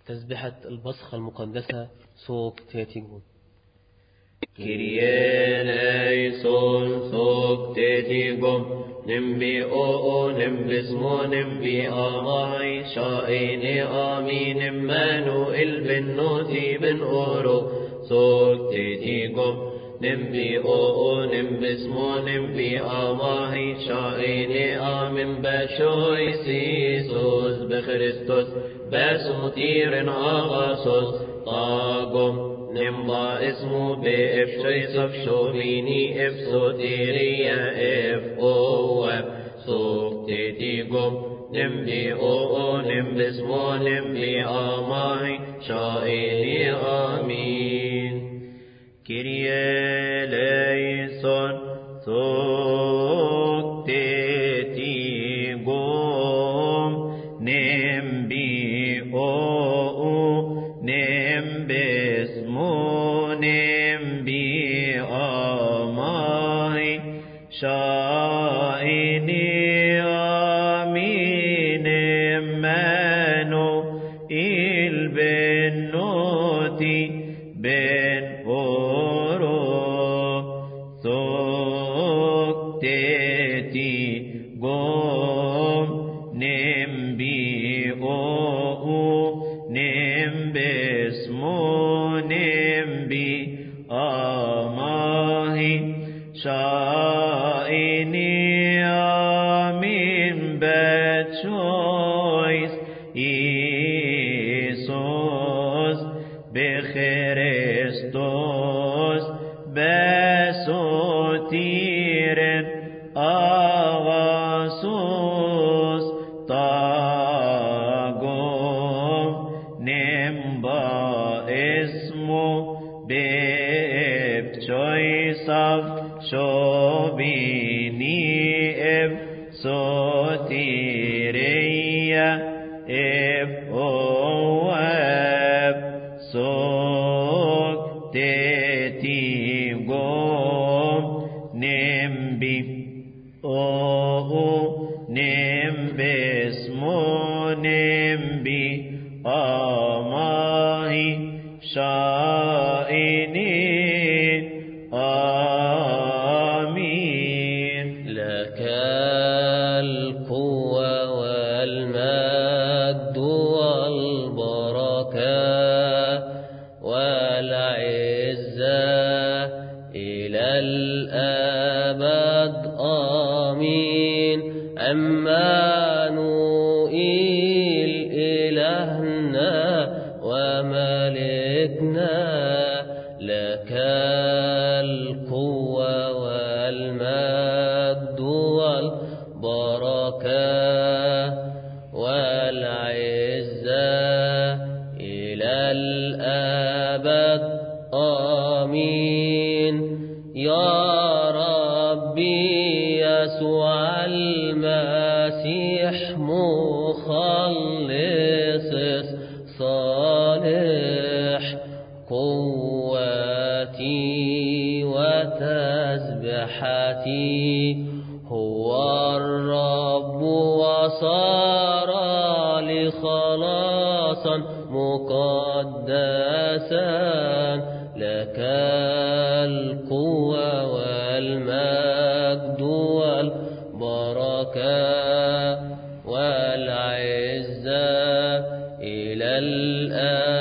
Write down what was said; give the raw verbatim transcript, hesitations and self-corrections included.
تسبحة البصخة المقدسة صوت تيتيجون. Kyrie eleison soc tetigum, nimbi oo nimbismo nimbi amai, shaini amin Emmanuel ben noti ben oro, soc tetigum, nimbi oo nimbismo nimbi amai, shaini amin bashoy sisos bechristos, basutiren agasos, tagum, نمضى اسمه بإفشي صفشوبيني إفسوتيريا إف أو سوك تيتيكم نمبي أو نمبي اسمه نمبي آماي شائني آمين كيريا ليسون سوك تيتيكم نمبي أو نمبي شائني آمين Emmanuel ben noti ben oro soc tetigum nimbi oo nimbismo nimbi amahi شائني آمين بچويس إيسوس بخريستوس بسوتيرن آغاسوس تاغوم نمبا اسمو ببچويساف شوبيني إف سوتيريا إف أواب سوك تيتيغوم نمبي أو نمبي اسمو نمبي آماهي شائني عمانوئيل إلهنا وملكنا لك القوة والمجد والبركة والعزة إلى الأبد آمين يا ربي يسوع المسيح مخلص صالح قوتي وتسبحتي هو الرب وصار لي خلاصا مقدسا لك القوة والمجد والبركة والعزة إلى الآن